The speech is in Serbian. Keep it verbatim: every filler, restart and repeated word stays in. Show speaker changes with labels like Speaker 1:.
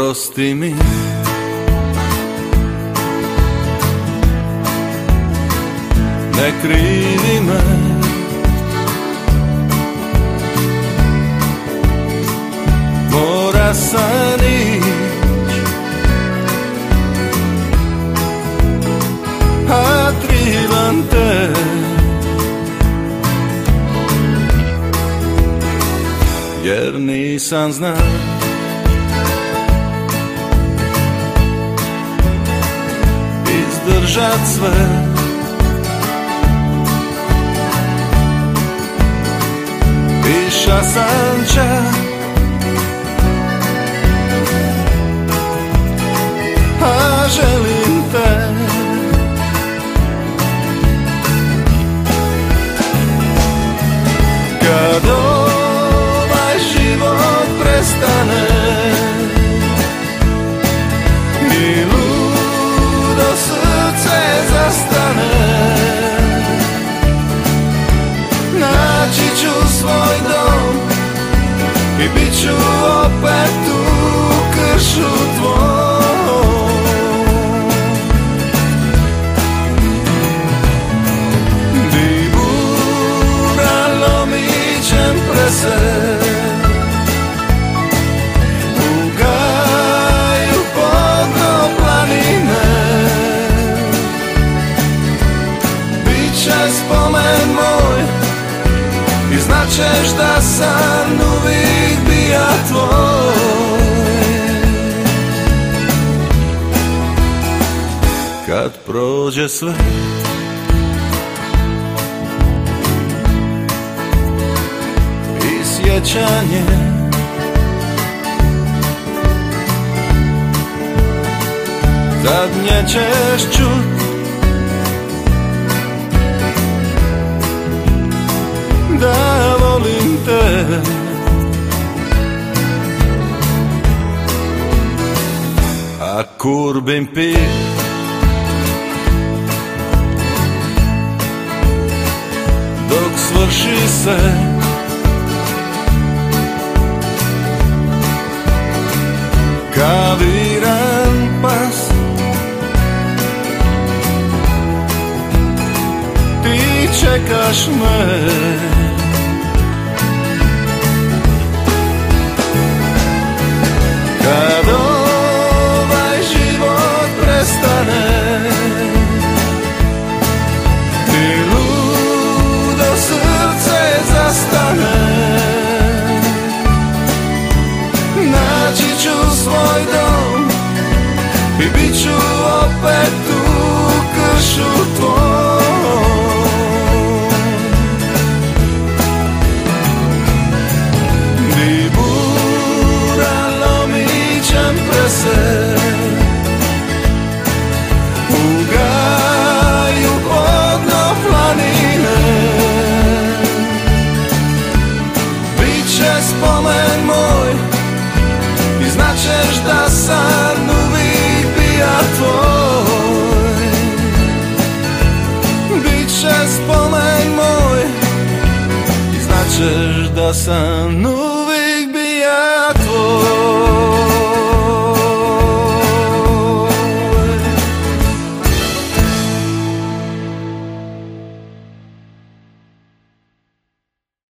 Speaker 1: oprosti mi. Ne krivi me, mora sam ić, a trivam te. Jer nisam zna izdržat sve. Piša sam čak, a želim te. Kad ovaj život prestane i ludo srce zastane, naći ću svoj dom i bit ću opet u kršu tvoj. Di bura lomićem prese, u gaju podno planine, bit će spomen moj i značeš da sam uvijek bija tvoj. Kad prođe sve i sjećanje, zadnje ćeš čut da volim te. A kurbim pir dok svrši se, kaviran pas, ti čekaš me. Kad ovaj život prestane i ludo srce zastane, naći ću svoj dom i bit ću opet u kršu tvoj. Di bura lomićem prese, u gaju podno planine, bit će spomen moj i značeš da sam uvijek bija tvoj. Bit će spomen moj i značeš da sam uvijek